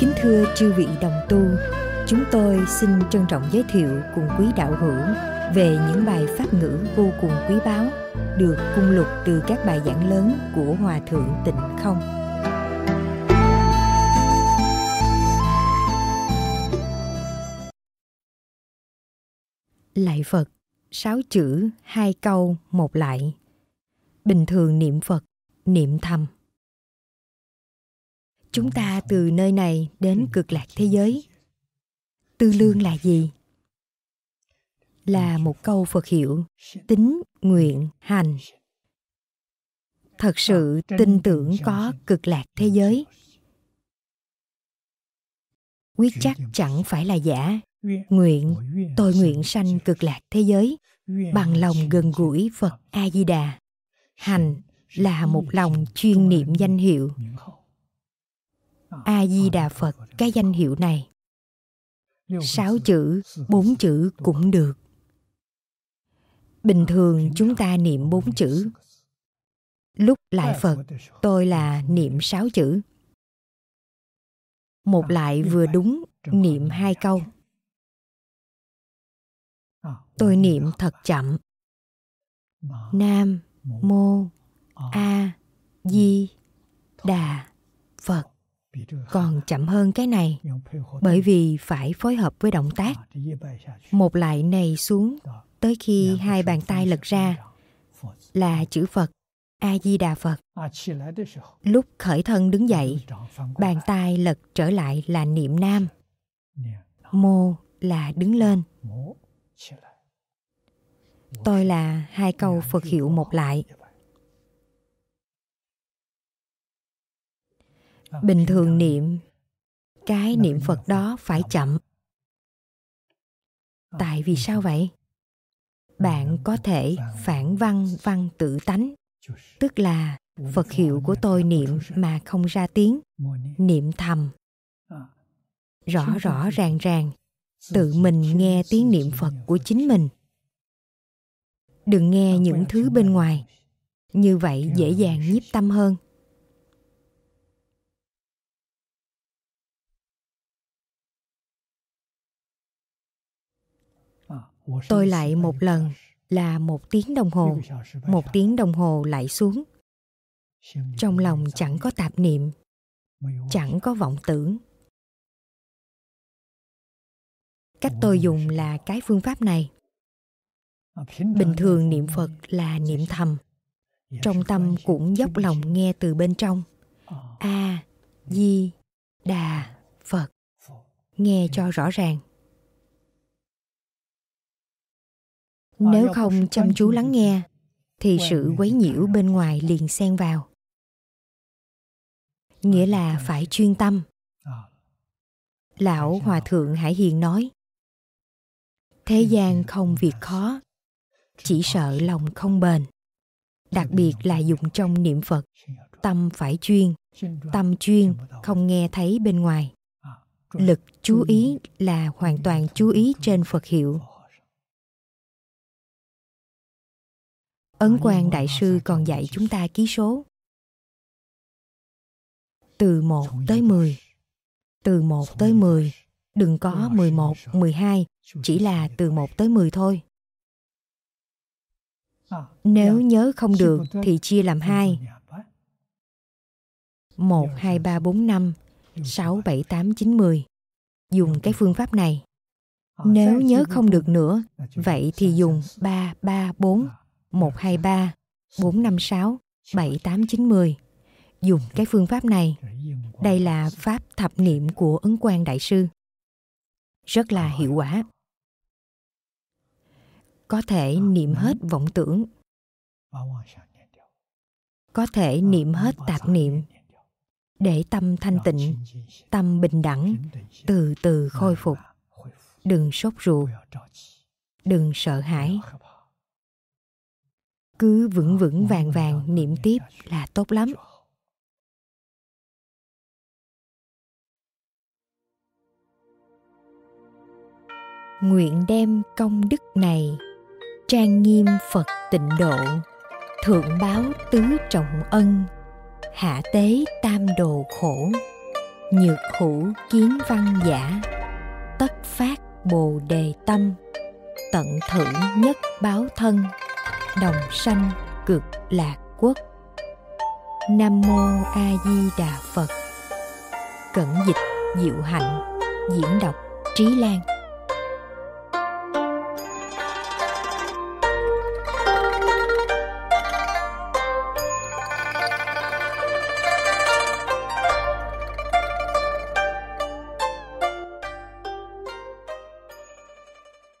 Kính thưa chư vị đồng tu, chúng tôi xin trân trọng giới thiệu cùng quý đạo hữu về những bài pháp ngữ vô cùng quý báu được cung lục từ các bài giảng lớn của Hòa Thượng Tịnh Không. Lạy Phật, 6 chữ 2 câu 1 lại. Bình thường niệm Phật, niệm thầm. Chúng ta từ nơi này đến cực lạc thế giới. Tư lương là gì? Là một câu Phật hiệu: tín, nguyện, hành. Thật sự tin tưởng có cực lạc thế giới. Quyết chắc chẳng phải là giả. Nguyện, tôi nguyện sanh cực lạc thế giới bằng lòng gần gũi Phật A-di-đà. Hành là một lòng chuyên niệm danh hiệu A-di-đà Phật, cái danh hiệu này. 6 chữ, 4 chữ cũng được. Bình thường chúng ta niệm 4 chữ. Lúc lại Phật, tôi là niệm 6 chữ. Một lại vừa đúng, niệm 2 câu. Tôi niệm thật chậm. Nam Mô A Di Đà Phật. Còn chậm hơn cái này, bởi vì phải phối hợp với động tác. Một lại này xuống tới khi 2 bàn tay lật ra là chữ Phật, A-di-đà Phật. Lúc khởi thân đứng dậy, bàn tay lật trở lại là niệm Nam. Mô là đứng lên. Tôi là 2 câu Phật hiệu một lại. Bình thường niệm, cái niệm Phật đó phải chậm. Tại vì sao vậy? Bạn có thể phản văn tự tánh, tức là Phật hiệu của tôi niệm mà không ra tiếng, niệm thầm. Rõ rõ ràng, tự mình nghe tiếng niệm Phật của chính mình. Đừng nghe những thứ bên ngoài, như vậy dễ dàng nhiếp tâm hơn. Tôi lại một lần là 1 tiếng đồng hồ, 1 tiếng đồng hồ lại xuống. Trong lòng chẳng có tạp niệm, chẳng có vọng tưởng. Cách tôi dùng là cái phương pháp này. Bình thường niệm Phật là niệm thầm. Trong tâm cũng dốc lòng nghe từ bên trong. A-di-đà Phật. Nghe cho rõ ràng. Nếu không chăm chú lắng nghe, thì sự quấy nhiễu bên ngoài liền xen vào. Nghĩa là phải chuyên tâm. Lão Hòa Thượng Hải Hiền nói, thế gian không việc khó, chỉ sợ lòng không bền. Đặc biệt là dùng trong niệm Phật, tâm phải chuyên. Tâm chuyên, không nghe thấy bên ngoài. Lực chú ý là hoàn toàn chú ý trên Phật hiệu. Ấn Quang Đại Sư còn dạy chúng ta ký số. Từ 1 tới 10. Từ 1 tới 10. Đừng có 11, 12, chỉ là từ 1 tới 10 thôi. Nếu nhớ không được thì chia làm 2. 1, 2, 3, 4, 5, 6, 7, 8, 9, 10. Dùng cái phương pháp này. Nếu nhớ không được nữa, vậy thì dùng 3, 3, 4, 1, 2, 3, 4, 5, 6, 7, 8, 9, 10. Dùng cái phương pháp này. Đây là pháp thập niệm của Ấn Quang Đại Sư. Rất là hiệu quả. Có thể niệm hết vọng tưởng. Có thể niệm hết tạp niệm. Để tâm thanh tịnh, tâm bình đẳng, từ từ khôi phục. Đừng sốt ruột. Đừng sợ hãi. Cứ vững vững vàng vàng niệm tiếp là tốt lắm. Nguyện đem công đức này trang nghiêm Phật tịnh độ, thượng báo tứ trọng ân, hạ tế tam đồ khổ, nhược hữu kiến văn giả, tất phát bồ đề tâm, tận thử nhất báo thân, đồng sanh cực lạc quốc. Nam mô A Di Đà Phật. Cẩn dịch Diệu Hạnh, diễn đọc Trí Lan.